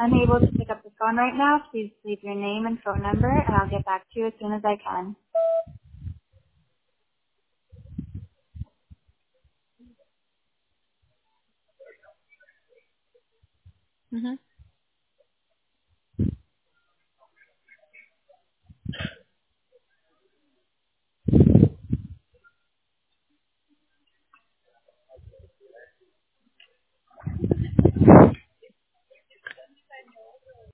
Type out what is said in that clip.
unable to pick up the phone right now, please leave your name and phone number, and I'll get back to you as soon as I can. Mm-hmm.